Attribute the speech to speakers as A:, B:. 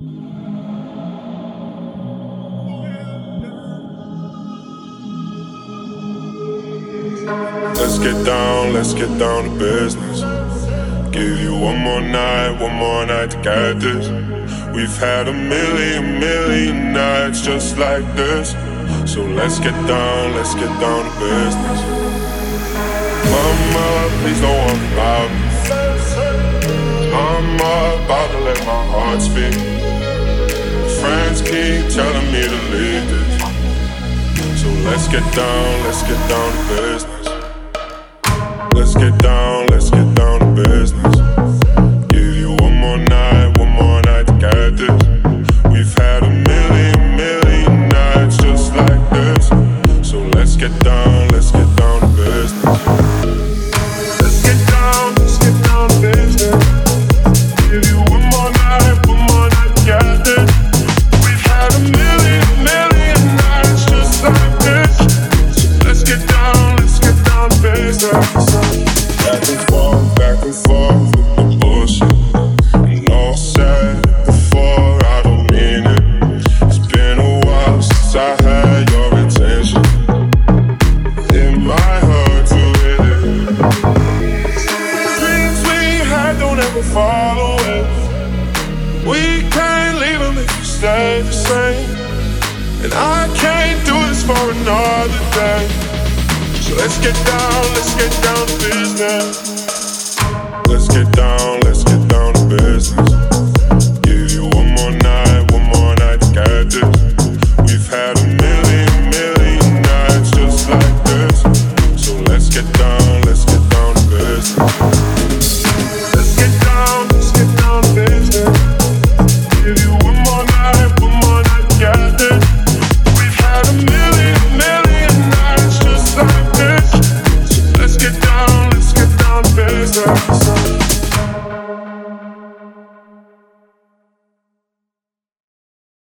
A: Let's get down to business. Give you one more night to get this. We've had a million nights just like this. So let's get down to business. Mama, please don't worry about me. I'm about to let my heart speak. Friends keep telling me to leave this. So let's get down to business. Let's get down to business. Give you one more night to get this. We've had a million nights just like this. So let's get down to business. Let's get down to business. Give you one more night to get this. We've had a million nights just like this. So let's get down to business. Back and forth with the bullshit. And all said before, I don't mean it. It's been a while since I had your attention. It might hurt to hit it. Dreams we had don't ever fall away. We can't leave them if we stay the same. And I can't do this for another day. So let's get down to business. Let's get down